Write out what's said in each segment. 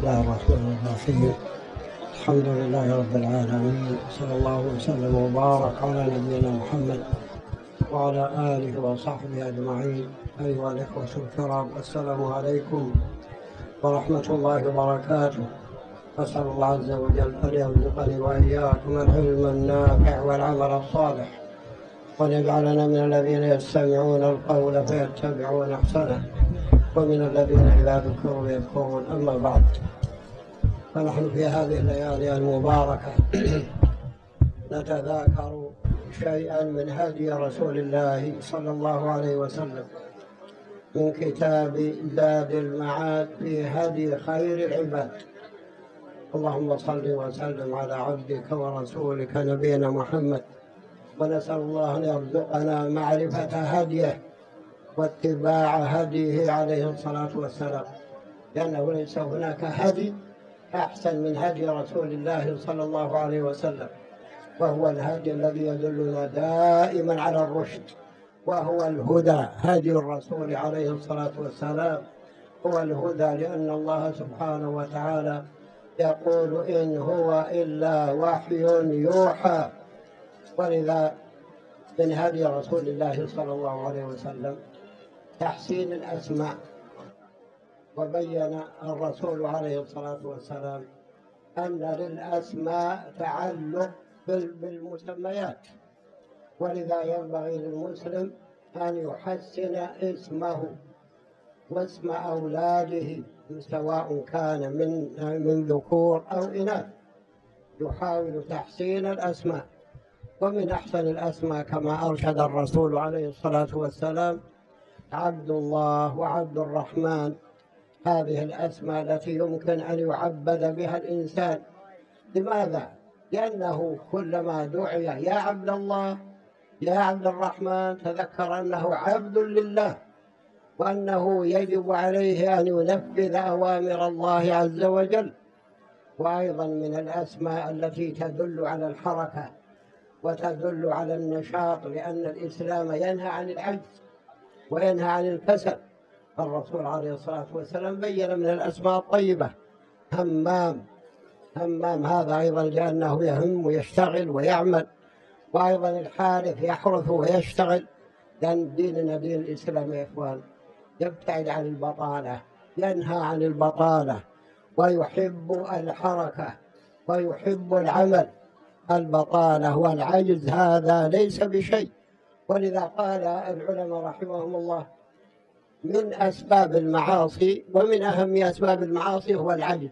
الله الرحمن الرحيم. الحمد لله رب العالمين، صلى الله وسلم وبارك على نبينا محمد وعلى آله وصحبه أجمعين. أيها الإخوة الكرام، السلام عليكم ورحمة الله وبركاته. أسأل الله عز وجل أن يرزقني وإياكم العلم النافع والعمل الصالح، وأن يجعلنا من الذين يستمعون القول فيتبعون أحسنه، ومن الذين إذا ذكروا يذكرون. أما بعد، فنحن في هذه الليالي المباركة نتذاكر شيئا من هدي رسول الله صلى الله عليه وسلم من كتاب زاد المعاد في هدي خير العباد. اللهم صل وسلم على عبدك ورسولك نبينا محمد، ونسأل الله أن يرزقنا معرفة هديه واتباع هديه عليه الصلاة والسلام، لأنه ليس هناك هدي أحسن من هدي رسول الله صلى الله عليه وسلم، وهو الهدي الذي يدلنا دائما على الرشد، وهو الهدى. هدي الرسول عليه الصلاة والسلام هو الهدى، لأن الله سبحانه وتعالى يقول إن هو إلا وحي يوحى. ولذا من هدي رسول الله صلى الله عليه وسلم تحسين الأسماء، وبين الرسول عليه الصلاة والسلام أن للأسماء تعلق بالمسميات، ولذا ينبغي للمسلم أن يحسن اسمه واسم أولاده سواء كان من ذكور أو إناث، يحاول تحسين الأسماء. ومن أحسن الأسماء كما أرشد الرسول عليه الصلاة والسلام عبد الله وعبد الرحمن. هذه الأسماء التي يمكن أن يعبد بها الإنسان. لماذا؟ لأنه كلما دعي يا عبد الله يا عبد الرحمن تذكر أنه عبد لله، وأنه يجب عليه أن ينفذ أوامر الله عز وجل. وأيضا من الأسماء التي تدل على الحركة وتدل على النشاط، لأن الإسلام ينهى عن العجز وينهى عن الكسل. الرسول عليه الصلاة والسلام بين من الأسماء الطيبة همام. همام هذا أيضا لأنه يهم ويشتغل ويعمل. وأيضا الحارث يحرث ويشتغل، لأن ديننا دين الإسلام يا إخوان يبتعد عن البطالة، ينهى عن البطالة ويحب الحركة ويحب العمل. البطالة والعجز هذا ليس بشيء. ولذا قال العلماء رحمهم الله من أسباب المعاصي ومن أهم أسباب المعاصي هو العجز،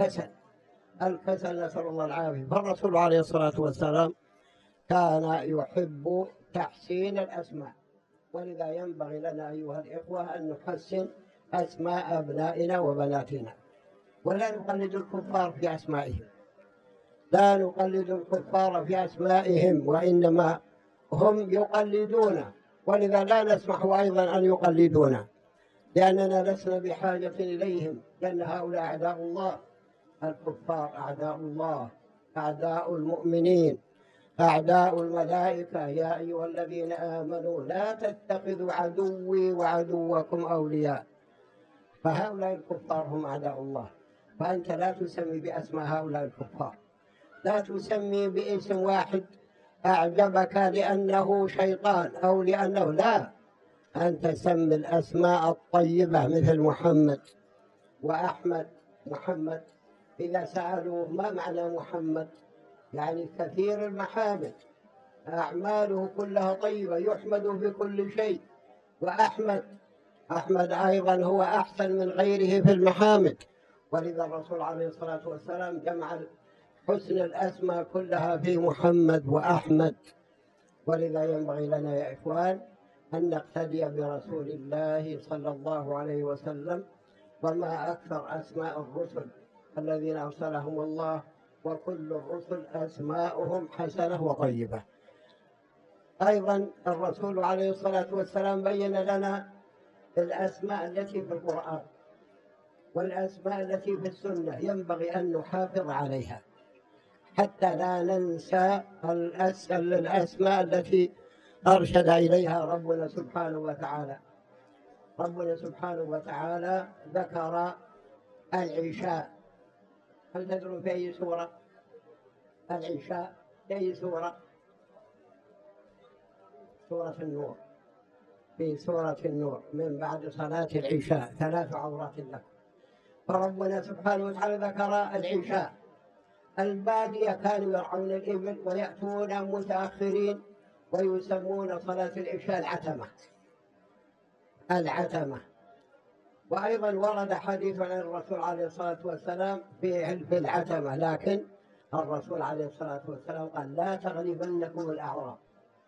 الكسل، نسأل الله العافية. فالرسول عليه الصلاة والسلام كان يحب تحسين الأسماء، ولذا ينبغي لنا أيها الإخوة أن نحسن أسماء أبنائنا وبناتنا، ولا نقلد الكفار في أسمائهم، لا نقلد الكفار في أسمائهم، وإنما هم يقلدون، ولذا لا نسمح أيضا أن يقلدونا، لأننا لسنا بحاجة إليهم، لأن هؤلاء أعداء الله. الكفار أعداء الله، أعداء المؤمنين، أعداء الملائكة. يا أيها الذين آمنوا لا تتخذوا عدوي وعدوكم أولياء. فهؤلاء الكفار هم أعداء الله، فأنت لا تسمي بأسماء هؤلاء الكفار، لا تسمي باسم واحد أعجبك لأنه شيطان أو لأنه، لا، أنت سمي الأسماء الطيبة مثل محمد وأحمد. محمد إذا سألوا ما معنى محمد، يعني كثير المحامد، أعماله كلها طيبة، يحمد في كل شيء. وأحمد أيضا هو أحسن من غيره في المحامد. ولذا الرسول عليه الصلاة والسلام جمع حسن الأسماء كلها في محمد وأحمد. ولذا ينبغي لنا يا إخوان أن نقتدي برسول الله صلى الله عليه وسلم. وما أكثر أسماء الرسل الذين أرسلهم الله، وكل الرسل أسماؤهم حسنة وطيبة. أيضا الرسول عليه الصلاة والسلام بين لنا الأسماء التي في القرآن والأسماء التي في السنة، ينبغي أن نحافظ عليها حتى لا ننسى الأسماء التي أرشد إليها ربنا سبحانه وتعالى. ربنا سبحانه وتعالى ذكر العشاء هل تدرون في أي سورة العشاء؟ في أي سورة؟ سورة النور. في سورة النور من بعد صلاة العشاء 3 عورات لكم. فربنا سبحانه وتعالى ذكر العشاء. البادية كانوا يرعون الإبل ويأتون متأخرين ويسمون صلاة العشاء العتمة. العتمة. وأيضا ورد حديث عن الرسول عليه الصلاة والسلام في العتمة، لكن الرسول عليه الصلاة والسلام قال لا تغلبنكم الأعراب،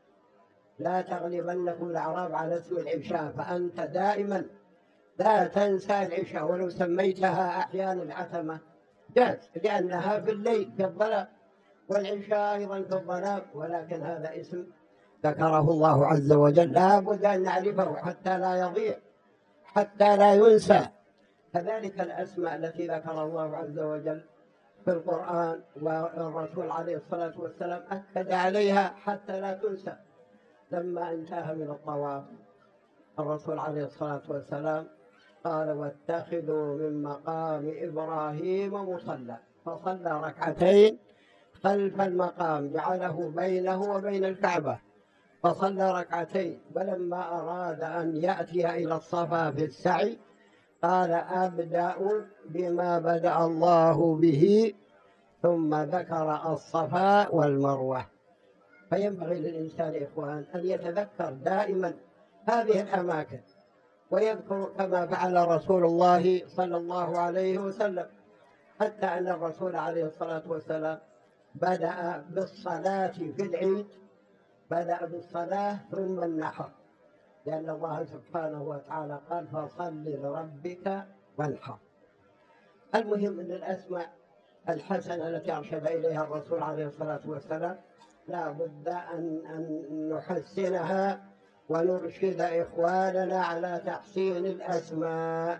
لا تغلبنكم الأعراب على اسم العشاء، فأنت دائما لا تنسى العشاء ولو سميتها أحيانا العتمة جاز، لأنها في الليل في الظلام، والعشاء أيضا في الظلام، ولكن هذا اسم ذكره الله عز وجل لا بد أن نعرفه حتى لا يضيع، حتى لا ينسى. كذلك الأسماء التي ذكر الله عز وجل في القرآن والرسول عليه الصلاة والسلام أكد عليها حتى لا تنسى. لما انتهى من الطواف الرسول عليه الصلاة والسلام قال واتخذوا من مقام إبراهيم مصلى، فصلى ركعتين خلف المقام جعله بينه وبين الكعبة، فصلى ركعتين. ولما أراد أن يأتي إلى الصفا في السعي قال أبدأ بما بدأ الله به، ثم ذكر الصفا والمروة. فينبغي للإنسان إخوان أن يتذكر دائما هذه الأماكن ويذكر كما فعل رسول الله صلى الله عليه وسلم، حتى أن الرسول عليه الصلاة والسلام بدأ بالصلاة في العيد، بدأ بالصلاة ثم النحر، لأن الله سبحانه وتعالى قال فصل لربك وانحر. المهم أن الأسماء الحسنة التي أرشد إليها الرسول عليه الصلاة والسلام لا بد أن نحسنها ونرشد إخواننا على تحسين الأسماء،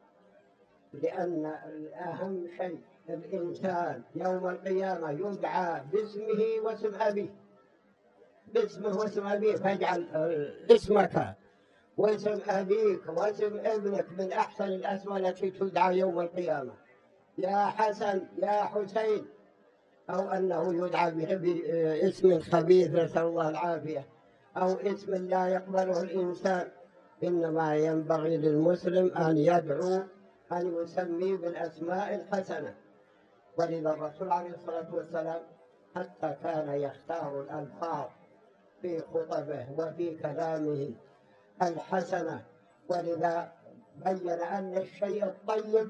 لأن أهم شيء الإنسان يوم القيامة يدعى باسمه واسم أبيه، باسمه واسم أبيه، فاجعل اسمك واسم أبيك واسم ابنك من أحسن الأسماء التي تدعى يوم القيامة، يا حسن يا حسين، أو أنه يدعى باسم خبيث نسأل الله العافية، أو اسم لا يقبله الإنسان. إنما ينبغي للمسلم أن يدعو أن يسمي بالأسماء الحسنة. ولذا الرسول عليه الصلاة والسلام حتى كان يختار الألفاظ في خطبه وفي كلامه الحسنة، ولذا بين أن الشيء الطيب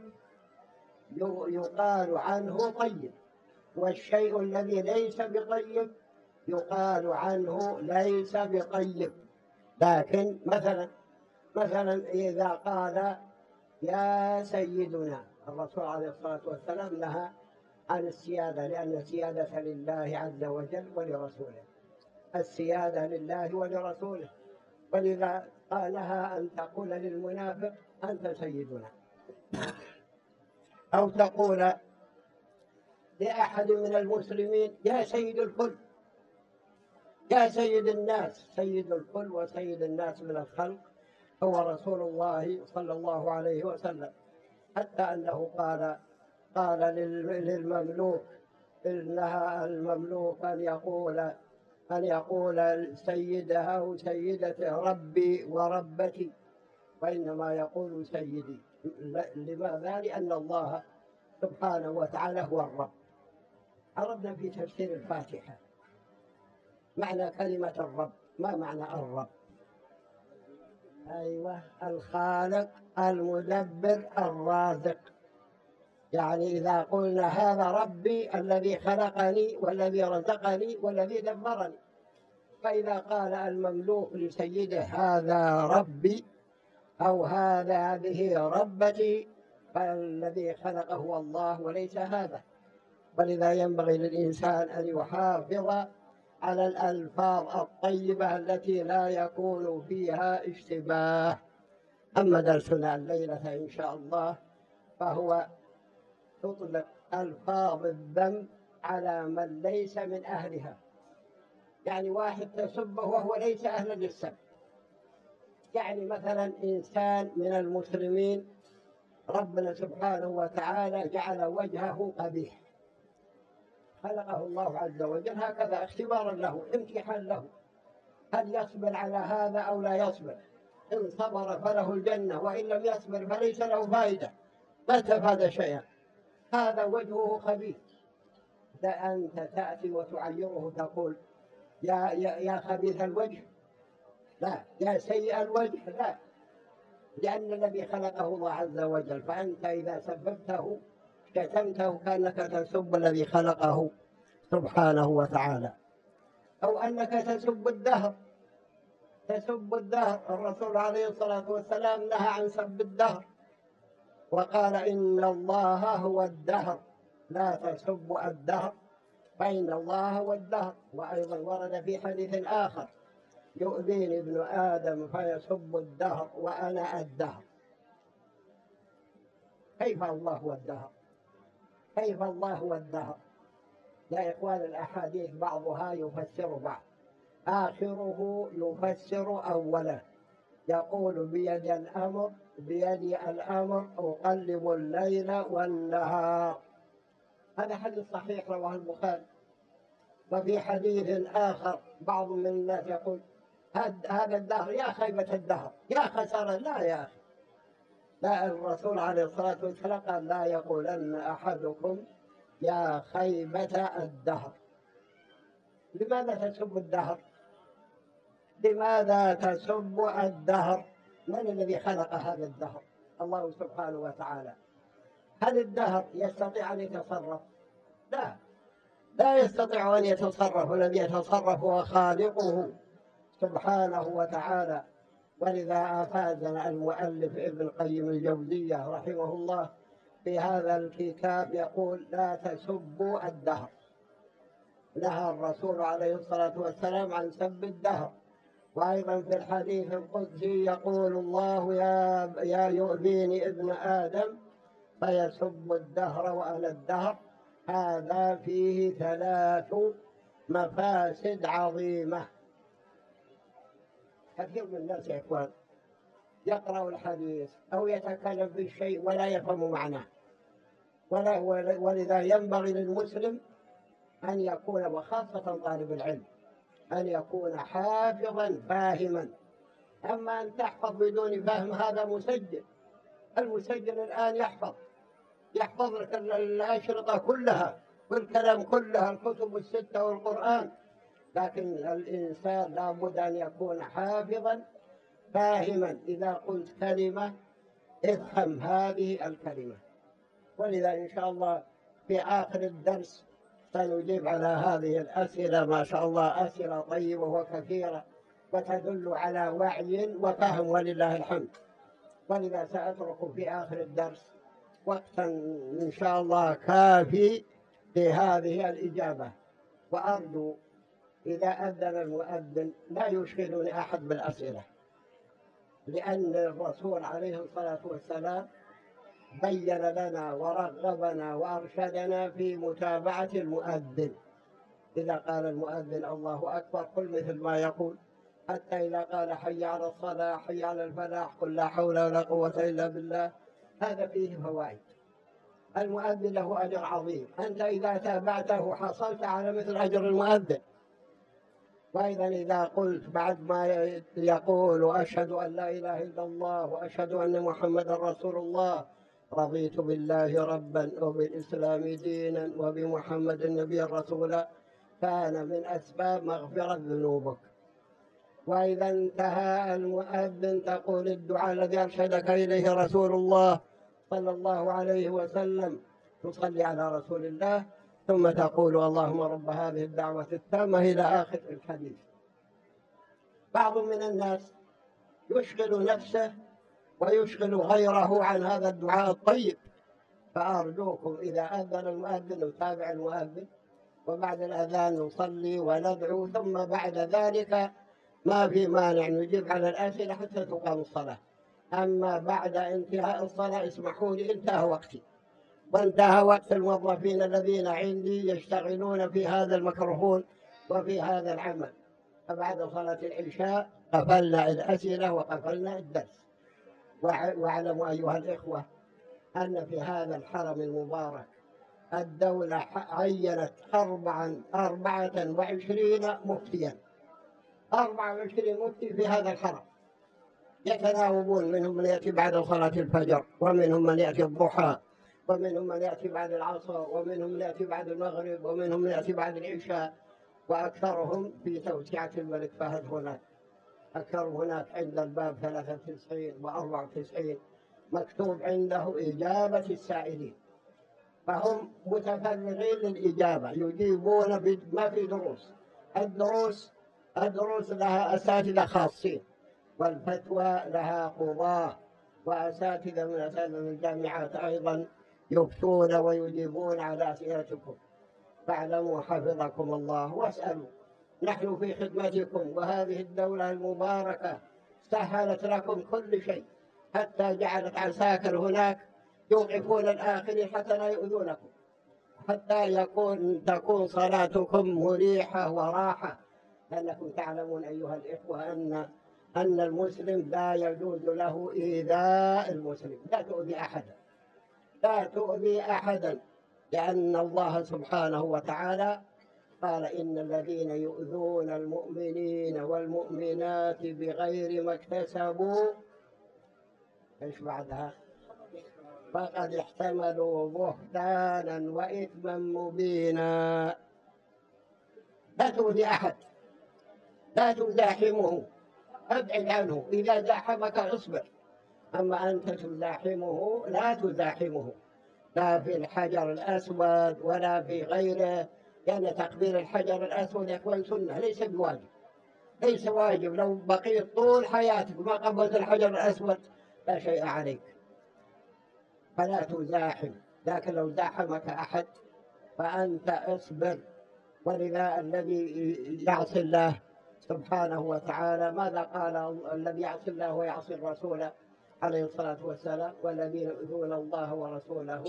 يقال عنه طيب، والشيء الذي ليس بطيب يقال عنه ليس بطيب. لكن مثلا إذا قال يا سيدنا، الرسول عليه الصلاة والسلام نهى عن السيادة، لأن السيادة لله عز وجل ولرسوله، السيادة لله ولرسوله. ولذا قالها أن تقول للمنافق أنت سيدنا، أو تقول لأحد من المسلمين يا سيد الكل، يا سيد الناس. سيد الكل وسيد الناس من الخلق هو رسول الله صلى الله عليه وسلم، حتى أنه قال للمملوك إنها المملوك أن يقول سيدها أو سيدته ربي وربتي، وإنما يقول سيدي. لماذا؟ لأن الله سبحانه وتعالى هو الرب. عرفنا في تفسير الفاتحة معنى كلمة الرب. ما معنى الرب؟ أيوة، الخالق المدبر الرازق. يعني إذا قلنا هذا ربي الذي خلقني والذي رزقني والذي دبرني، فإذا قال المملوك لسيده هذا ربي أو هذه ربتي، فالذي خلق هو الله وليس هذا. ولذا ينبغي للإنسان أن يحافظ على الألفاظ الطيبة التي لا يكون فيها اشتباه. أما درسنا الليلة إن شاء الله فهو تطلق ألفاظ الذم على من ليس من أهلها، يعني واحد تسبه وهو ليس أهلا للسب. يعني مثلا إنسان من المسلمين ربنا سبحانه وتعالى جعل وجهه قبيح، خلقه الله عز وجل هكذا اختبارا له، امتحان له، هل يصبر على هذا أو لا يصبر؟ إن صبر فله الجنة، وإن لم يصبر فليس له فائدة، ما استفاد شيئا. هذا وجهه خبيث، أنت تأتي وتعيره تقول يا خبيث الوجه؟ لا. يا سيء الوجه؟ لا، لأن الذي خلقه الله عز وجل، فأنت إذا سببته شتمته كأنك تسب الذي خلقه سبحانه وتعالى. أو أنك تسب الدهر، تسب الدهر. الرسول عليه الصلاة والسلام نهى عن سب الدهر وقال إن الله هو الدهر لا تسبوا الدهر فإن الله هو الدهر. وأيضا ورد في حديث آخر يؤذيني ابن آدم فيسب الدهر وأنا الدهر. كيف الله هو الدهر؟ كيف الله هو الدهر؟ يا إخوان، الأحاديث بعضها يفسر بعض، آخره يفسر أوله. يقول بيدي الأمر، بيدي الأمر أقلب الليل والنهار. هذا حديث صحيح رواه البخاري. وفي حديث آخر بعض من الناس يقول هذا الدهر يا خيبة الدهر، يا خسارة. لا يا أخي، لا، الرسول عليه الصلاة والسلام قال لا يقولن أحدكم يا خيبة الدهر. لماذا تسب الدهر؟ لماذا تسب الدهر؟ من الذي خلق هذا الدهر؟ الله سبحانه وتعالى. هل الدهر يستطيع أن يتصرف؟ لا، لا يستطيع أن يتصرف. الذي يتصرف هو خالقه سبحانه وتعالى. ولذا أفادنا المؤلف ابن القيم الجوزية رحمه الله في هذا الكتاب يقول لا تسبوا الدهر. نهى الرسول عليه الصلاة والسلام عن سب الدهر. وأيضا في الحديث القدسي يقول الله يا يؤذيني ابن آدم فيسب الدهر وأنا الدهر. هذا فيه 3 مفاسد عظيمة. كثير من الناس يا إخوان يقرأ الحديث أو يتكلم في الشيء ولا يفهم معناه، ولذا ينبغي للمسلم أن يكون، وخاصة طالب العلم، أن يكون حافظا فاهما. أما أن تحفظ بدون فهم هذا مسجل. المسجل الآن يحفظ لك الأشرطة كلها والكلام كلها، الكتب ال6 والقرآن. لكن الإنسان لابد أن يكون حافظا فاهما. إذا قلت كلمة افهم هذه الكلمة. ولذا إن شاء الله في آخر الدرس سنجيب على هذه الأسئلة، ما شاء الله أسئلة طيبة وكثيرة وتدل على وعي وفهم ولله الحمد. ولذا سأترك في آخر الدرس وقتا إن شاء الله كافي لهذه الإجابة. وأرجو إذا أذن المؤذن لا يشغلني أحد بالأسئلة، لأن الرسول عليه الصلاة والسلام بين لنا ورغبنا وأرشدنا في متابعة المؤذن. إذا قال المؤذن الله أكبر قل مثل ما يقول، حتى إذا قال حي على الصلاة حي على الفلاح قل لا حول ولا قوة إلا بالله. هذا فيه فوائد. المؤذن له أجر عظيم، أنت إذا تابعته حصلت على مثل أجر المؤذن. وأيضا إذا قلت بعد ما يقول أشهد أن لا إله إلا الله وأشهد أن محمدا رسول الله رضيت بالله ربا وبالإسلام دينا وبمحمد نبيا رسولا، كان من أسباب مغفرة ذنوبك. وإذا انتهى المؤذن تقول الدعاء الذي أرشدك إليه رسول الله صلى الله عليه وسلم، تصلي على رسول الله ثم تقول اللهم رب هذه الدعوة التامة إلى آخر الحديث. بعض من الناس يشغل نفسه ويشغل غيره عن هذا الدعاء الطيب. فأرجوكم إذا أذن المؤذن نتابع المؤذن، وبعد الأذان نصلي وندعو، ثم بعد ذلك ما في مانع نجيب على الأسئلة حتى تقام الصلاة. أما بعد انتهاء الصلاة اسمحوا لي انتهى وقتي وانتهى وقت الموظفين الذين عندي يشتغلون في هذا الميكروفون وفي هذا العمل. فبعد صلاة العشاء قفلنا الأسئلة وقفلنا الدرس. واعلموا أيها الإخوة أن في هذا الحرم المبارك الدولة عينت 24 مفتيا، 24 مفتي في هذا الحرم يتناوبون، منهم من يأتي بعد صلاة الفجر، ومنهم من يأتي الضحى، ومنهم من يأتي بعد العصر، ومنهم من يأتي بعد المغرب، ومنهم من يأتي بعد العشاء، وأكثرهم في توسعة الملك فهد هناك. أكثر هناك عند الباب 93 و94 مكتوب عنده إجابة السائلين، فهم متفرغين للإجابة، يجيبون ما في دروس. الدروس لها أساتذة خاصين، والفتوى لها قضاة وأساتذة من أساتذة الجامعات أيضا يفتون ويجيبون على أسئلتكم. فاعلموا حفظكم الله واسألوا، نحن في خدمتكم، وهذه الدولة المباركة سهلت لكم كل شيء، حتى جعلت عساكر هناك يوقفون الآخرين حتى لا يؤذونكم، حتى تكون صلاتكم مريحة وراحة. لأنكم تعلمون أيها الإخوة أن المسلم لا يجوز له إيذاء المسلم، لا تؤذي أحدا، لا تؤذي أحدا، لأن الله سبحانه وتعالى قال إن الذين يؤذون المؤمنين والمؤمنات بغير ما اكتسبوا إيش بعدها فقد احتملوا بهتانا وإثما مبينا. لا تؤذي أحد، لا تزاحمه، ابعد عنه، إذا زاحمك اصبر، أما أنت تزاحمه لا تزاحمه، لا في الحجر الأسود ولا في غيره، لأن تقبيل الحجر الأسود يا إخوان سنة، ليس بواجب، ليس واجب. لو بقيت طول حياتك ما قبلت الحجر الأسود لا شيء عليك، فلا تزاحم. لكن لو زاحمك أحد فأنت اصبر. ولذا الذي يعصي الله سبحانه وتعالى ماذا قال الذي يعصي الله ويعصي الرسول عليه الصلاة والسلام؟ والذين يؤذون الله ورسوله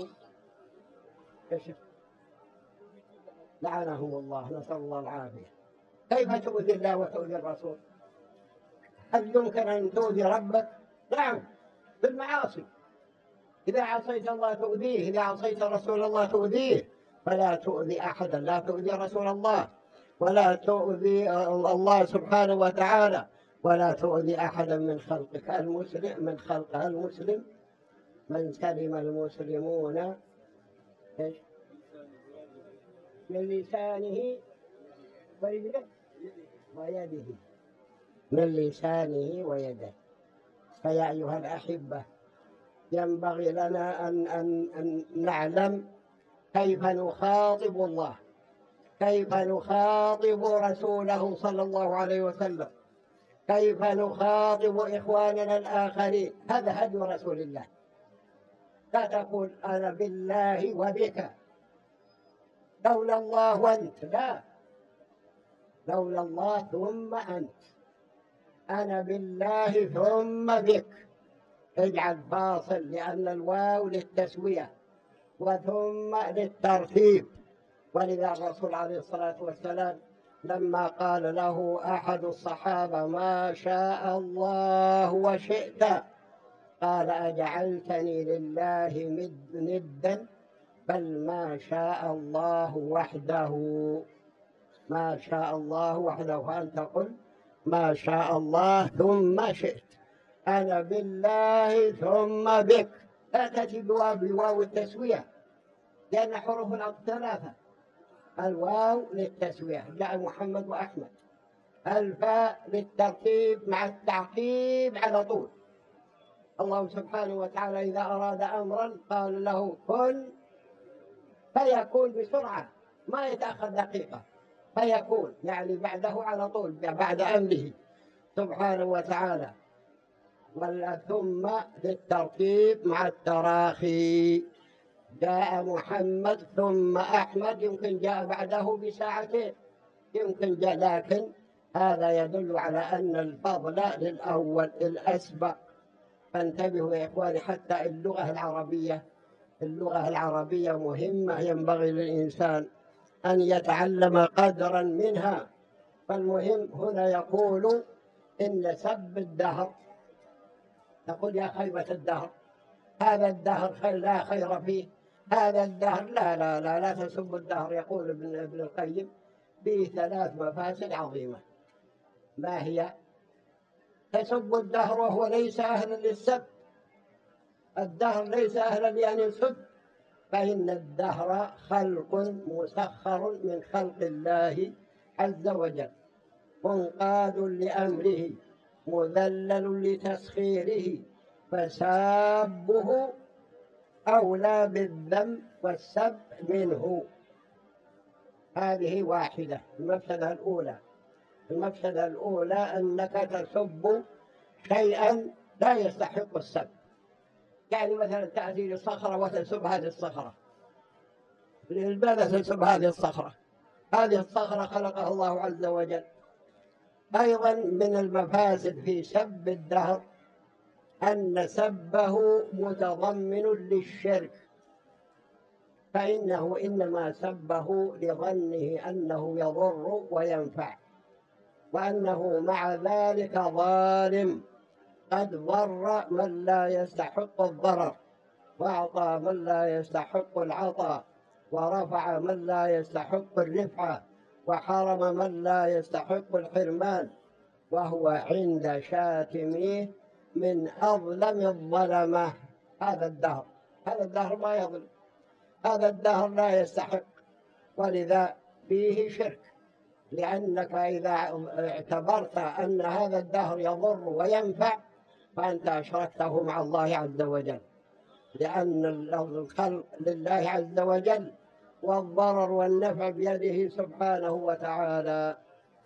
لعنهم الله، نسأل الله العافية. كيف تؤذي الله وتؤذي الرسول؟ هل يمكن أن تؤذي ربك؟ نعم، بالمعاصي. إذا عصيت الله تؤذيه، إذا عصيت رسول الله تؤذيه. فلا تؤذي أحدا، لا تؤذي رسول الله، ولا تؤذي الله سبحانه وتعالى، ولا تؤذي أحدا من خلقك. المسلم من خلقه المسلم من سلم المسلمون من لسانه ويده، من لسانه ويده. فيا أيها الأحبة، ينبغي لنا أن نعلم كيف نخاطب الله، كيف نخاطب رسوله صلى الله عليه وسلم، كيف نخاطب إخواننا الآخرين. هذا هدي رسول الله. لا تقول أنا بالله وبك، لولا الله وأنت، لا، لولا الله ثم أنت، أنا بالله ثم بك. اجعل فاصل، لأن الواو للتسوية وثم للترتيب. ولذا الرسول عليه الصلاة والسلام لما قال له أحد الصحابة ما شاء الله وشئت، قال أجعلتني لله ندا؟ بل ما شاء الله وحده، ما شاء الله وحده. فأنت قل ما شاء الله ثم شئت، أنا بالله ثم بك. لا تأتي بواو التسوية، لأن حروف العطف ثلاثة، الواو للتسوية جاء محمد وأحمد، الفاء للترتيب مع التعقيب على طول. الله سبحانه وتعالى إذا أراد أمرا قال له كن فيكون بسرعة، ما يتأخر دقيقة، فيكون يعني بعده على طول بعد أمره سبحانه وتعالى. ثم للترتيب مع التراخي، جاء محمد ثم أحمد، يمكن جاء بعده بساعتين، يمكن جاء، لكن هذا يدل على أن الفضل للأول الأسبق. فانتبهوا يا إخواني، حتى اللغة العربية مهمة، ينبغي للإنسان أن يتعلم قدرا منها. فالمهم هنا يقول إن سب الدهر، تقول يا خيبة الدهر، هذا الدهر لا خير فيه، هذا الدهر لا تسبوا الدهر. يقول ابن القيم به 3 مفاسد عظيمة. ما هي؟ تسب الدهر وهو ليس أهلا للسب، الدهر ليس أهلا لأن يسب، فإن الدهر خلق مسخر من خلق الله عز وجل، منقاد لأمره، مذلل لتسخيره، فسابه أولى بالذم والسب منه. هذه واحدة. المفسدة الأولى أنك تسب شيئا لا يستحق السب. يعني مثلا تأتي للصخرة وتسب هذه الصخرة، لماذا تسب هذه الصخرة؟ هذه الصخرة خلقها الله عز وجل. أيضا من المفاسد في سب الدهر أن سبه متضمن للشرك، فإنه إنما سبه لظنه أنه يضر وينفع، وأنه مع ذلك ظالم، قد ضر من لا يستحق الضرر، وأعطى من لا يستحق العطاء، ورفع من لا يستحق الرفعة، وحرم من لا يستحق الحرمان، وهو عند شاتميه من أظلم الظلمة. هذا الدهر ما يظلم، هذا الدهر لا يستحق، ولذا فيه شرك. لأنك إذا اعتبرت أن هذا الدهر يضر وينفع فأنت أشركته مع الله عز وجل، لأن الخلق لله عز وجل، والضرر والنفع بيده سبحانه وتعالى.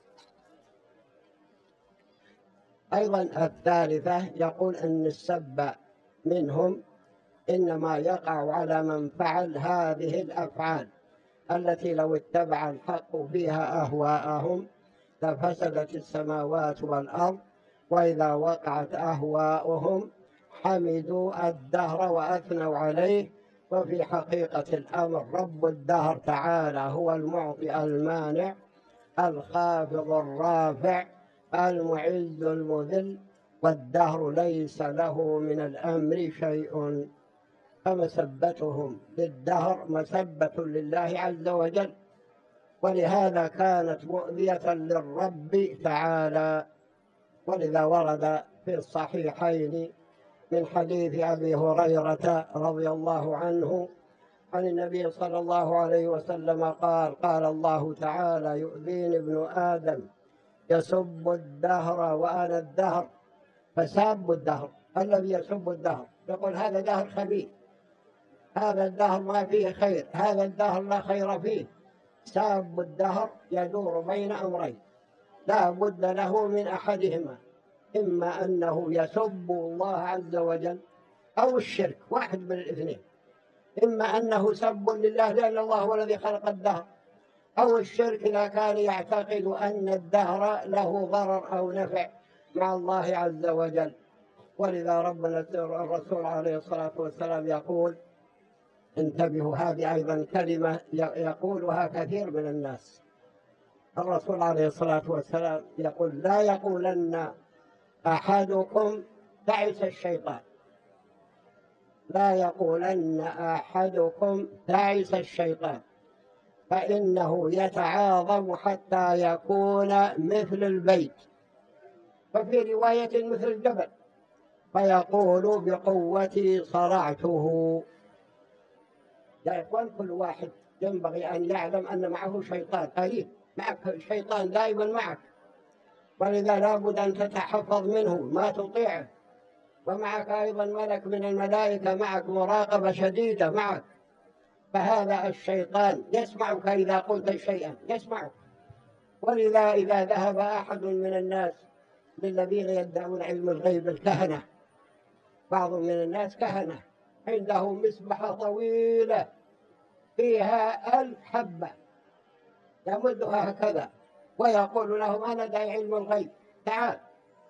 أيضا الثالثة يقول أن السب منهم إنما يقع على من فعل هذه الأفعال التي لو اتبع الحق فيها أهواءهم لفسدت السماوات والأرض، وإذا وقعت أهواؤهم حمدوا الدهر وأثنوا عليه. وفي حقيقة الأمر رب الدهر تعالى هو المعطي المانع، الخافض الرافع، المعز المذل، والدهر ليس له من الأمر شيء. فمسبتهم للدهر مسبة لله عز وجل، ولهذا كانت مؤذية للرب تعالى. ولذا ورد في الصحيحين من حديث أبي هريرة رضي الله عنه عن النبي صلى الله عليه وسلم قال: قال الله تعالى: يؤذيني ابن آدم يسب الدهر وأنا الدهر. فساب الدهر، الذي يسب الدهر يقول هذا دهر خبيث، هذا الدهر ما فيه خير، هذا الدهر لا خير فيه. ساب الدهر يدور بين أمرين لا بد له من أحدهما، إما أنه يسب الله عز وجل أو الشرك، واحد من الاثنين. إما أنه سب لله لأن الله هو الذي خلق الدهر، أو الشرك إذا كان يعتقد أن الدهر له ضرر أو نفع مع الله عز وجل. ولذا ربنا الرسول عليه الصلاة والسلام يقول، انتبهوا هذه أيضا كلمة يقولها كثير من الناس، الرسول عليه الصلاة والسلام يقول: لا يقولن أحدكم تعس الشيطان، لا يقولن أحدكم تعس الشيطان، فإنه يتعاظم حتى يكون مثل البيت، وفي رواية مثل الجبل، فيقول بقوتي صرعته. يا إخوان، كل واحد ينبغي أن يعلم أن معه شيطان قريب، معك شيطان دائما معك، ولذا لابد أن تتحفظ منه ما تطيعه. ومعك أيضا ملك من الملائكة معك، مراقبة شديدة معك. فهذا الشيطان يسمعك إذا قلت شيئا، يسمعك. ولذا إذا ذهب أحد من الناس للذين يدعون علم الغيب، الكهنة، بعض من الناس كهنة عندهم مسبحة طويلة فيها 1000 حبة يمدها هكذا، ويقول لهم: أنا داعي علم الغيب، تعال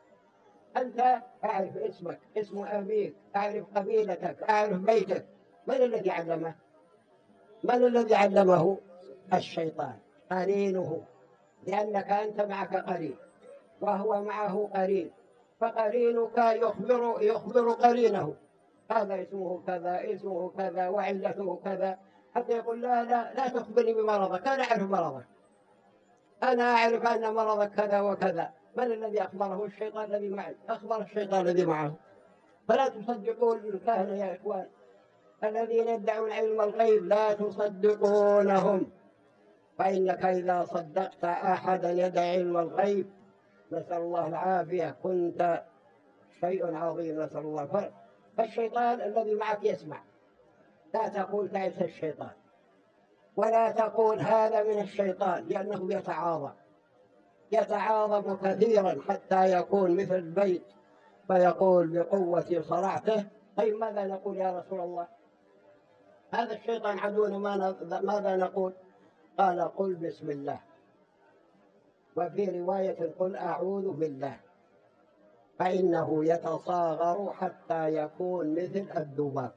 أنت أعرف اسمك، اسم أبيك، أعرف قبيلتك، أعرف بيتك. من الذي علمه؟ من الذي علمه؟ الشيطان، قرينه، لأنك أنت معك قرين وهو معه قرين، فقرينك يخبر قرينه، هذا اسمه كذا، اسمه كذا، وعلته كذا، حتى يقول لا لا لا تخبرني بمرضك، أنا أعرف مرضك، أنا أعرف أن مرضك كذا وكذا. من الذي أخبره؟ الشيطان الذي معه، أخبر الشيطان الذي معه. فلا تصدقون الكهنة يا إخوان الذين يدعون علم الغيب، لا تصدقونهم، فإنك إذا صدقت أحدا يدعي علم الغيب، نسأل الله العافية، كنت شيء عظيم، نسأل الله. فالشيطان الذي معك يسمع، لا تقول تعس الشيطان، ولا تقول هذا من الشيطان، لأنه يتعاظم كثيرا حتى يكون مثل البيت، فيقول بقوة صرعته. طيب ماذا نقول يا رسول الله؟ هذا الشيطان عدونا، ماذا نقول؟ قال قل بسم الله، وفي رواية قل أعوذ بالله، فإنه يتصاغر حتى يكون مثل الذباب.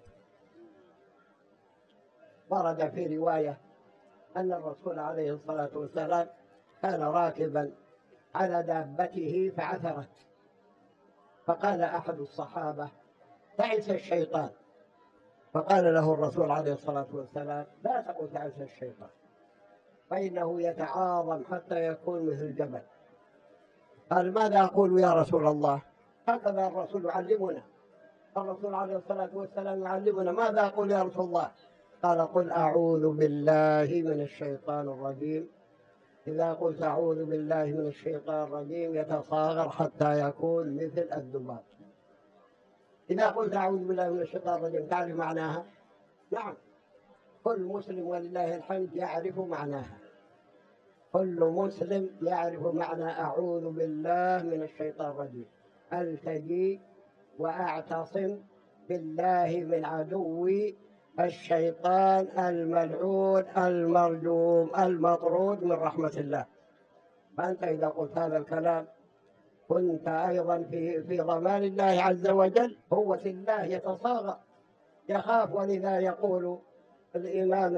ورد في رواية أن الرسول عليه الصلاة والسلام كان راكبا على دابته فعثرت، فقال أحد الصحابة تعس الشيطان، فقال له الرسول عليه الصلاة والسلام لا تقل تعس الشيطان، فإنه يتعاظم حتى يكون مثل الجبل. قال ماذا أقول يا رسول الله؟ هكذا الرسول يعلمنا، الرسول عليه الصلاة والسلام يعلمنا، ماذا أقول يا رسول الله؟ قال قل أعوذ بالله من الشيطان الرجيم. إذا قلت أعوذ بالله من الشيطان الرجيم يتصاغر حتى يكون مثل الذباب. إذا قلت أعوذ بالله من الشيطان الرجيم تعرف معناها؟ نعم، كل مسلم ولله الحمد يعرف معناها، كل مسلم يعرف معنى أعوذ بالله من الشيطان الرجيم. التجي وأعتصم بالله من عدوي الشيطان الملعون المرجوم المطرود من رحمة الله. فأنت إذا قلت هذا الكلام كنت أيضا في ضمان الله عز وجل، قوة الله يتصاغر، يخاف. ولذا يقول الإمام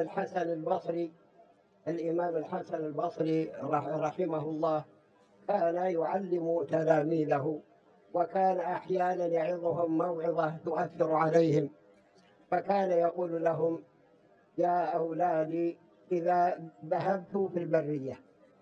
الحسن البصري رحمه الله كان يعلم تلاميذه، وكان أحيانا يعظهم موعظة تؤثر عليهم، فكان يقول لهم يا أولادي إذا ذهبت في البرية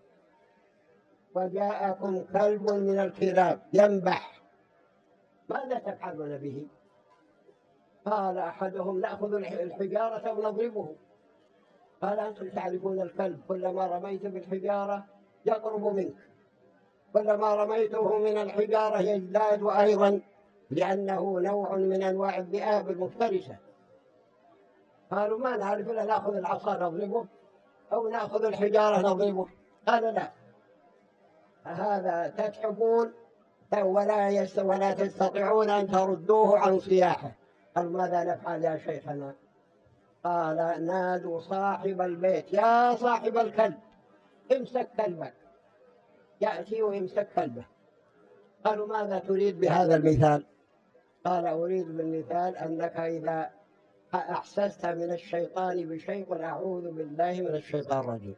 وجاءكم كلب من الكلاب ينبح ماذا تفعلون به؟ قال أحدهم نأخذ الحجارة ونضربه. قال أنتم تعرفون الكلب كلما رميت بالحجارة يقرب منك، كلما رميته من الحجارة يزداد أيضا، لأنه نوع من أنواع الذئاب المفترسة. قالوا ما نعرف إلا نأخذ العصا نضربه أو نأخذ الحجارة نضربه. قال لا، هذا تتعبون ولا تستطيعون أن تردوه عن صياحه. قال ماذا نفعل يا شيخنا؟ قال نادوا صاحب البيت يا صاحب الكلب امسك كلبك، يأتي ويمسك كلبه. قالوا ماذا تريد بهذا المثال؟ قال أريد بالمثال أنك إذا أحسست من الشيطان بشيء قل أعوذ بالله من الشيطان الرجيم.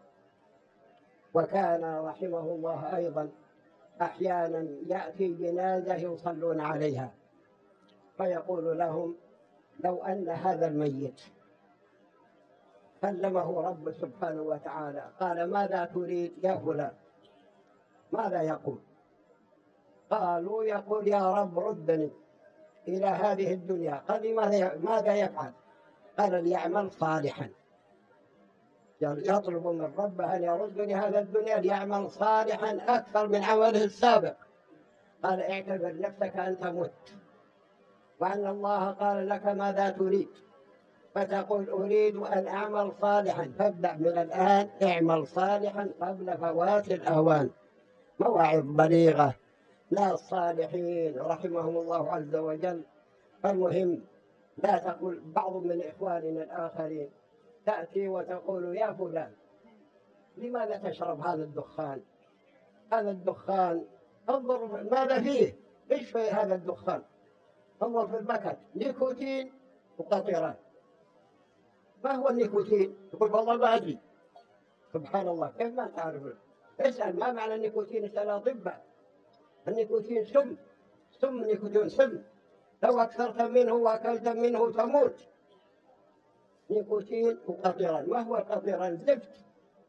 وكان رحمه الله أيضا أحيانا يأتي جنازة يصلون عليها فيقول لهم لو أن هذا الميت كلمه رب سبحانه وتعالى قال ماذا تريد يا فلان؟ ماذا يقول؟ قالوا يقول يا رب ردني إلى هذه الدنيا. قال ماذا يفعل؟ قال ليعمل صالحا، يطلب من ربه أن يردني هذا الدنيا ليعمل صالحا أكثر من عمله السابق. قال اعتبر نفسك أنت مت، وأن الله قال لك ماذا تريد، فتقول أريد أن أعمل صالحا، فابدأ من الآن اعمل صالحا قبل فوات الأوان. مواعظ بليغة ناس صالحين رحمهم الله عز وجل. فالمهم لا تقول بعض من إخواننا الآخرين تأتي وتقول يا فلان لماذا تشرب هذا الدخان؟ هذا الدخان انظر ماذا فيه، ايش في هذا الدخان؟ انظر في البكت نيكوتين وقطرات. ما هو النيكوتين؟ يقول والله ما أدري. سبحان الله، كيف ما تعرف؟ اسأل ما معنى النيكوتين، اسأل أطباء. النيكوتين سم، النيكوتين سم، لو أكثرت منه وأكلت منه تموت. نيكوتين وقطران. ما هو القطران؟ زفت.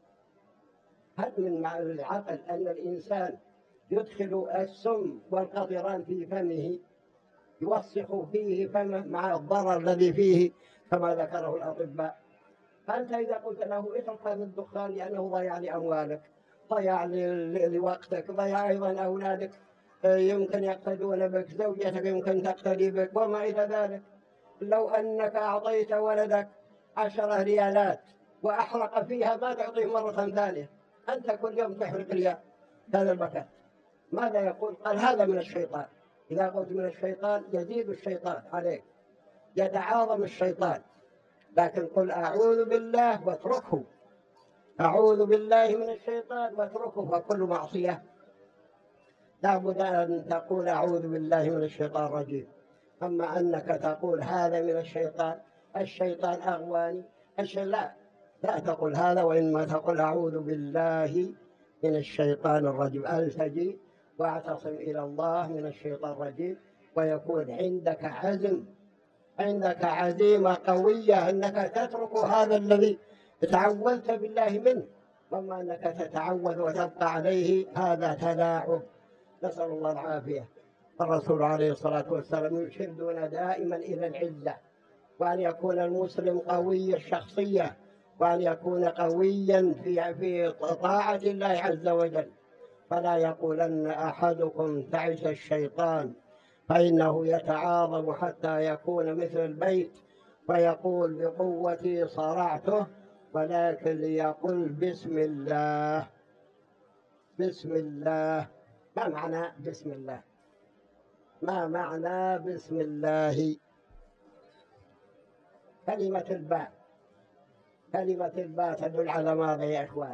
هل من مع العقل أن الإنسان يدخل السم والقطران في فمه يوسخ فيه فمه مع الضرر الذي فيه كما ذكره الأطباء؟ فأنت إذا قلت له اترك هذا الدخان لأنه ضيع لأموالك، ضيع لوقتك، ضيع أيضا أولادك يمكن يقتدون بك، زوجتك يمكن تقتدي بك وما إلى ذلك. لو أنك أعطيت ولدك 10 ريالات وأحرق فيها ما تعطيه مرة ثانية، أنت كل يوم تحرق ريال هذا البكاء. ماذا يقول؟ قال هذا من الشيطان. إذا قلت من الشيطان يزيد الشيطان عليك، يتعاظم الشيطان. لكن قل أعوذ بالله واتركه، أعوذ بالله من الشيطان واتركه. فكل معصية لابد أن تقول أعوذ بالله من الشيطان الرجيم. أما أنك تقول هذا من الشيطان، الشيطان أغواني، لا تقل هذا، وإنما تقول أعوذ بالله من الشيطان الرجيم، ألتجي واعتصم إلى الله من الشيطان الرجيم. ويكون عندك عزم، عندك عزيمة قوية أنك تترك هذا الذي تعوذت بالله منه. وما أنك تتعوذ وتبقى عليه هذا تلاعب، نسأل الله العافية. الرسول عليه الصلاة والسلام يرشدنا دائما إلى العزة، وأن يكون المسلم قوي الشخصية، وأن يكون قويا في طاعة الله عز وجل. فلا يقولن أحدكم تعس الشيطان، فإنه يتعاظم حتى يكون مثل البيت فيقول بقوتي صرعته، ولكن ليقل بسم الله. بسم الله. ما معنى بسم الله؟ ما معنى بسم الله؟ كلمة الباء، كلمة الباء تدل على ماذا يا إخوان؟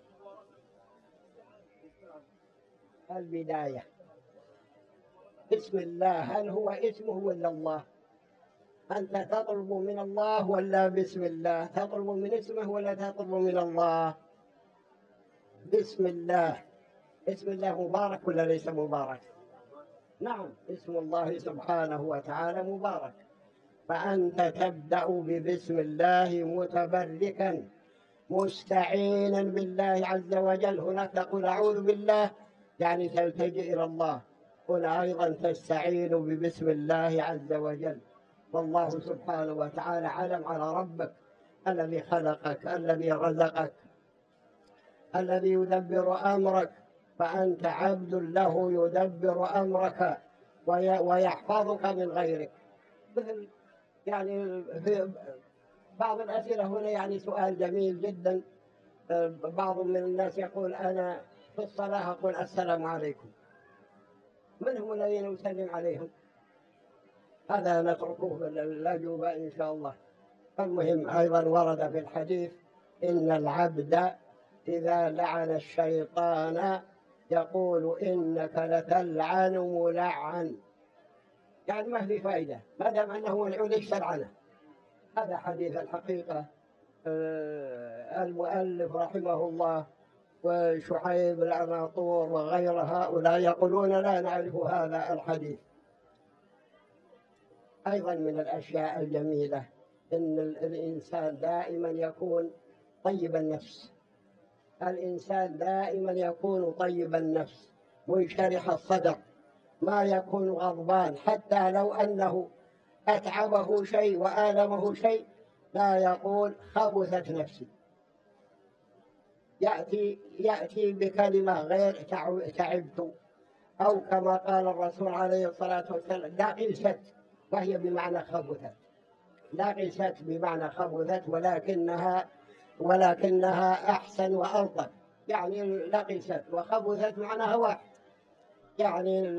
البداية. بسم الله هل هو اسمه ولا الله؟ أنت تطلب من الله ولا بسم الله؟ تطلب من اسمه ولا تطلب من الله؟ بسم الله. اسم الله مبارك ولا ليس مبارك؟ نعم، اسم الله سبحانه وتعالى مبارك. فأنت تبدأ ببسم الله متبركا مستعينا بالله عز وجل. هناك تقول أعوذ بالله يعني تلتجئ إلى الله، هنا أيضا تستعين ببسم الله عز وجل. والله سبحانه وتعالى علم على ربك الذي خلقك، الذي رزقك، الذي يدبر أمرك، فأنت عبد له يدبر أمرك ويحفظك من غيرك. مثل يعني في بعض الأسئلة هنا يعني سؤال جميل جدا. بعض من الناس يقول أنا في الصلاة أقول السلام عليكم، من هم الذين يسلم عليهم؟ هذا نتركه للأجوبة إن شاء الله. المهم أيضا ورد في الحديث إن العبد إذا لعن الشيطان يقول إنك لتلعن ملعن، يعني ما في فائدة ما دام أنه ملعون ليش تلعنه. هذا حديث الحقيقة. المؤلف رحمه الله وشعيب العناطور وغير هؤلاء يقولون لا نعرف هذا الحديث. أيضا من الأشياء الجميلة إن الإنسان دائما يكون طيب النفس. الإنسان دائما يكون طيب النفس منشرح الصدر، ما يكون غضبان، حتى لو أنه أتعبه شيء وآلمه شيء لا يقول خبثت نفسي. يأتي بكلمة غير تعبت، أو كما قال الرسول عليه الصلاة والسلام لقست، وهي بمعنى خبثت. لقست بمعنى خبثت، ولكنها أحسن وألطف. يعني لقست وخبثت معناها واحد. يعني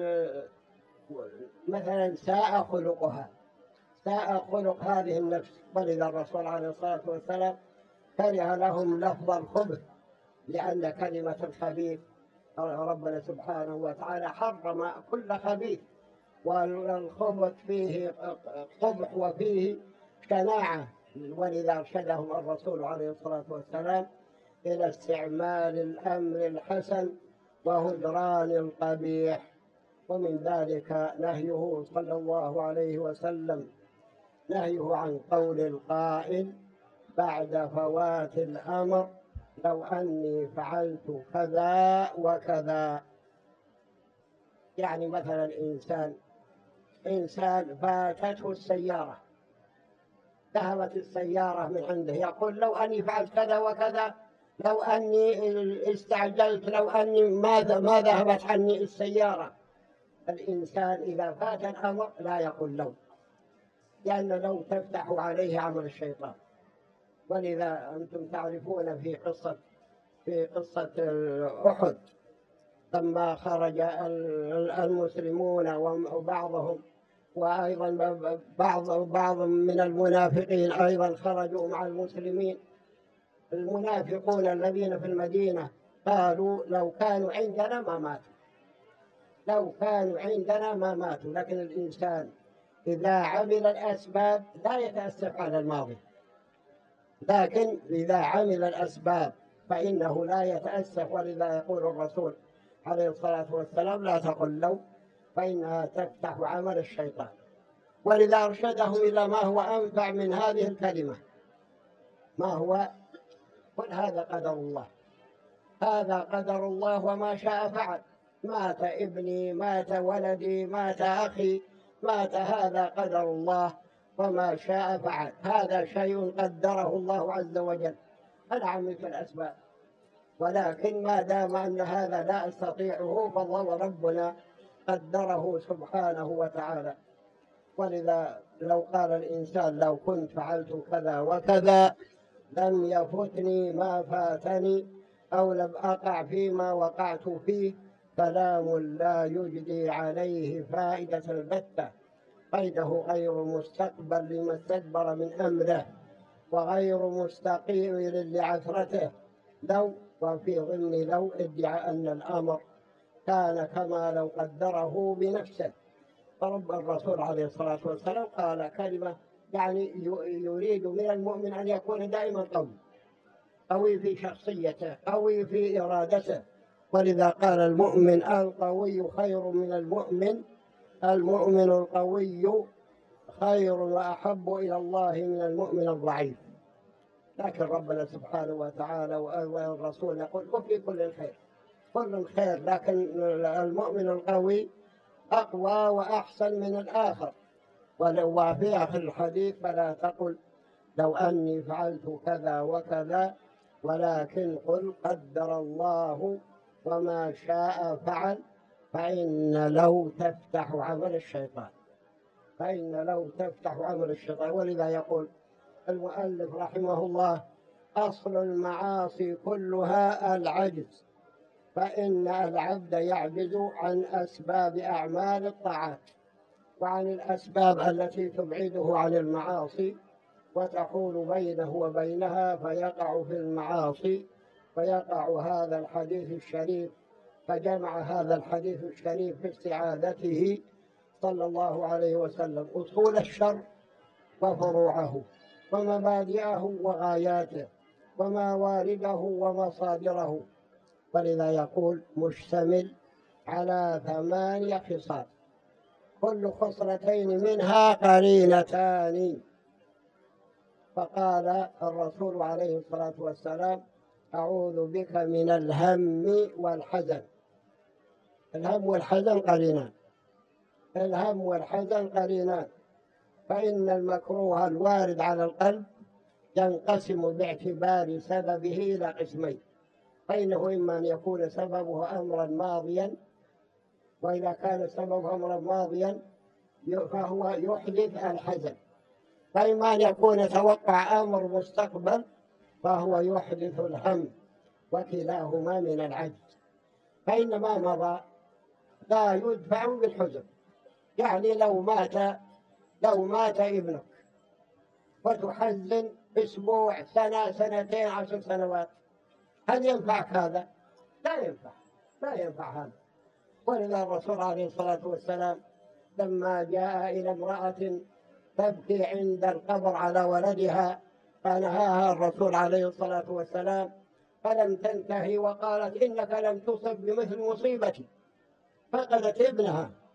مثلا ساء خلقها، ساء خلق هذه النفس. ولذا الرسول عليه الصلاة والسلام كره لهم لفظ الخبث، لأن كلمة الخبيث ربنا سبحانه وتعالى حرم كل خبيث، والخبث فيه قبح وفيه شناعة. ولذا ارشدهم الرسول عليه الصلاة والسلام إلى استعمال الأمر الحسن وهجران القبيح. ومن ذلك نهيه صلى الله عليه وسلم، نهيه عن قول القائل بعد فوات الأمر لو أني فعلت كذا وكذا. يعني مثلا إنسان فاتته السيارة، ذهبت السيارة من عنده، يقول لو أني فعلت كذا وكذا، لو أني استعجلت، لو أني ما ذهبت عني السيارة. الإنسان إذا فات الأمر لا يقول لو، لأن لو تفتح عليه عمل الشيطان. ولذا أنتم تعرفون في قصة أحد لما خرج المسلمون وبعضهم، وأيضا بعض من المنافقين أيضا خرجوا مع المسلمين. المنافقون الذين في المدينة قالوا لو كانوا عندنا ما ماتوا، لو كانوا عندنا ما ماتوا. لكن الإنسان إذا عمل الأسباب لا يتأسف على الماضي، لكن إذا عمل الأسباب فإنه لا يتأسف. ولذا يقول الرسول عليه الصلاة والسلام لا تقل لو، فإنها تفتح عمل الشيطان. ولذا أرشدهم إلى ما هو أنفع من هذه الكلمة، ما هو؟ قل هذا قدر الله، هذا قدر الله وما شاء فعل. مات ابني، مات ولدي، مات أخي، مات، هذا قدر الله وما شاء فعل. هذا شيء قدره الله عز وجل، أنا عملت الأسباب، ولكن ما دام أن هذا لا أستطيعه فالله ربنا قدره سبحانه وتعالى. ولذا لو قال الإنسان لو كنت فعلت كذا وكذا لم يفتني ما فاتني، أو لم أقع فيما وقعت فيه، كلام لا يجدي عليه فائدة البتة، قيده غير مستقبل لما استدبر من أمره، وغير مستقيل لعثرته. لو، وفي ضمن لو ادعى أن الأمر كان كما لو قدره بنفسه. فرب الرسول عليه الصلاة والسلام قال كلمة يعني يريد من المؤمن أن يكون دائما قوي في شخصيته، قوي في إرادته. ولذا قال المؤمن القوي خير من المؤمن القوي خير وأحب إلى الله من المؤمن الضعيف. لكن ربنا سبحانه وتعالى والرسول يقول وفي كل خير، كل خير، لكن المؤمن القوي أقوى وأحسن من الآخر. وفي آخر الحديث فلا تقل لو أني فعلت كذا وكذا، ولكن قل قدر الله وما شاء فعل، فإن لو تفتح عمل الشيطان، فإن لو تفتح عمل الشيطان. ولذا يقول المؤلف رحمه الله أصل المعاصي كلها العجز، فإن العبد يعجز عن أسباب أعمال الطاعات وعن الأسباب التي تبعده عن المعاصي وتحول بينه وبينها، فيقع في المعاصي، فيقع هذا الحديث الشريف. فجمع هذا الحديث الشريف في استعاذته صلى الله عليه وسلم أصول الشر وفروعه ومبادئه وغاياته وموارده ومصادره. ولذا يقول مشتمل على 8 خصال، كل خصلتين منها قرينتان. فقال الرسول عليه الصلاة والسلام أعوذ بك من الهم والحزن. الهم والحزن قرينان، الهم والحزن قرينان. فإن المكروه الوارد على القلب ينقسم باعتبار سببه إلى قسمين، فإنه إما أن يكون سببه أمرا ماضيا، وإذا كان سببه أمرا ماضيا فهو يحدث الحزن، فإما أن يكون يتوقع أمر مستقبل فهو يحدث الهم، وكلاهما من العجز. فإنما مضى لا يدفع بالحزن. يعني لو مات ابنك وتحزن أسبوع، سنة، سنتين، 10 سنوات، هل ينفعك هذا؟ لا ينفع هذا. ولذا الرسول عليه الصلاة والسلام لما جاء إلى امرأة تبكي عند القبر على ولدها فنهاها الرسول عليه الصلاة والسلام، فلم تنتهي وقالت إنك لم تصب بمثل مصيبتي، فقدت ابنها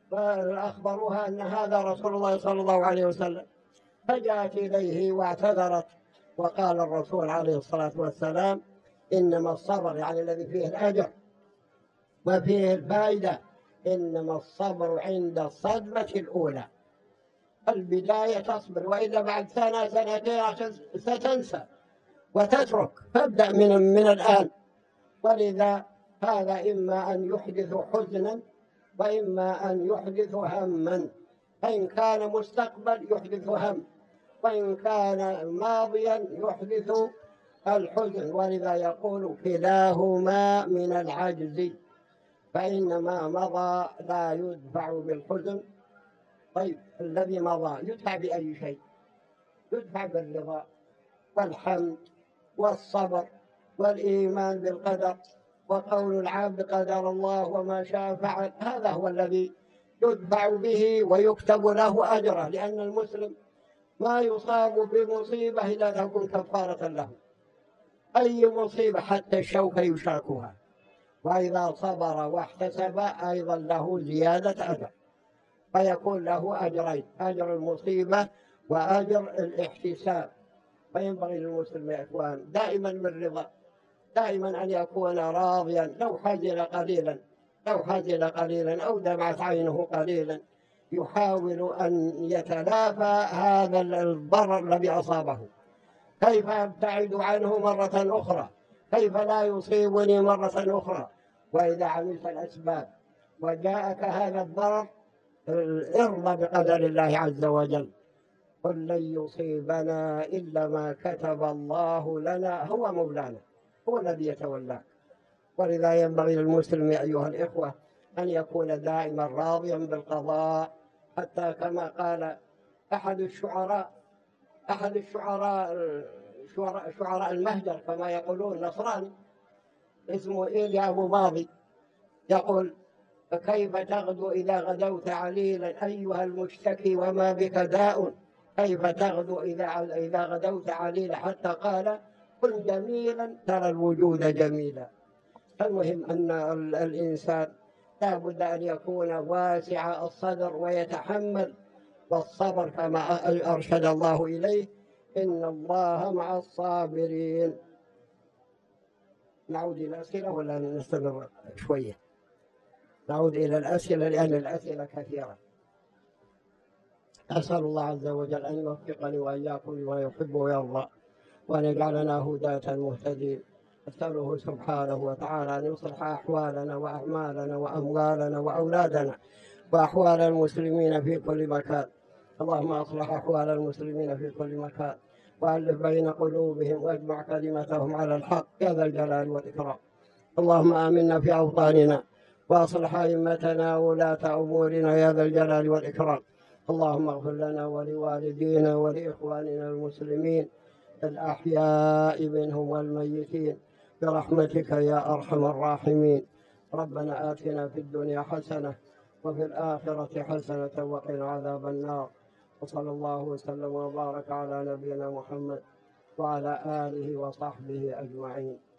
فأخبروها أن هذا رسول الله صلى الله عليه وسلم، فجاءت إليه واعتذرت، وقال الرسول عليه الصلاة والسلام: إنما الصبر، يعني الذي فيه الأجر وفيه الفائدة، إنما الصبر عند الصدمة الأولى. البداية تصبر، وإلا بعد سنة سنتين ستنسى وتترك، فابدأ من الآن. ولذا هذا إما أن يحدث حزنا وإما أن يحدث هما، فإن كان مستقبل يحدث هم، وإن كان ماضيا يحدث الحزن. ولذا يقول: كلاهما من العجز، فإنما مضى لا يدفع بالحزن. طيب، الذي مضى يدفع بأي شيء؟ يدفع بالرضا والحمد والصبر والإيمان بالقدر، وقول العبد: قدر الله وما شاء فعل. هذا هو الذي يدفع به ويكتب له أجره، لأن المسلم ما يصاب بمصيبة إلا تكون كفارة له. أي مصيبة حتى الشوكة يشاكها، وإذا صبر واحتسب أيضا له زيادة أجر، فيكون له أجرين: أجر المصيبة وأجر الاحتساب. فينبغي للمسلم يا إخوان دائما بالرضا، دائما أن يكون راضيا، لو حزن قليلا أو دمعت عينه قليلا، يحاول أن يتلافى هذا الضرر الذي أصابه. كيف أبتعد عنه مرة أخرى؟ كيف لا يصيبني مرة أخرى؟ وإذا عملت الأسباب وجاءك هذا الضرر، ارضى بقدر الله عز وجل. قل لن يصيبنا إلا ما كتب الله لنا، هو مولانا، هو الذي يتولاك. ولذا ينبغي للمسلم يا أيها الإخوة أن يكون دائما راضيا بالقضاء، حتى كما قال أحد شعراء المهجر كما يقولون، نصراني اسمه إيليا أبو ماضي، يقول: فكيف تغدو إذا غدوت عليلا أيها المشتكي وما بك داء؟ كيف تغدو إذا غدوت عليلا؟ حتى قال: كن جميلا ترى الوجود جميلا. المهم أن الإنسان لا بد أن يكون واسع الصدر ويتحمل، والصبر كما أرشد الله إليه: إن الله مع الصابرين. نعود إلى الأسئلة ولا نستمر شوية؟ نعود إلى الأسئلة لأن الأسئلة كثيرة. أسأل الله عز وجل أن يوفقني وإياكم لما يحب ويرضى، وأن يجعلنا هداة مهتدين. أسأله سبحانه وتعالى أن يصلح أحوالنا وأعمالنا وأموالنا وأولادنا وأحوال المسلمين في كل مكان. اللهم أصلح أحوال المسلمين في كل مكان، وألف بين قلوبهم، واجمع كلمتهم على الحق يا ذا الجلال والإكرام. اللهم آمنا في أوطاننا، وأصلح أئمتنا وولاة أمورنا يا ذا الجلال والإكرام. اللهم اغفر لنا ولوالدينا ولإخواننا المسلمين الأحياء منهم والميتين برحمتك يا أرحم الراحمين. ربنا آتنا في الدنيا حسنة وفي الآخرة حسنة وقنا عذاب النار. وصلى الله وسلم وبارك على نبينا محمد وعلى آله وصحبه أجمعين.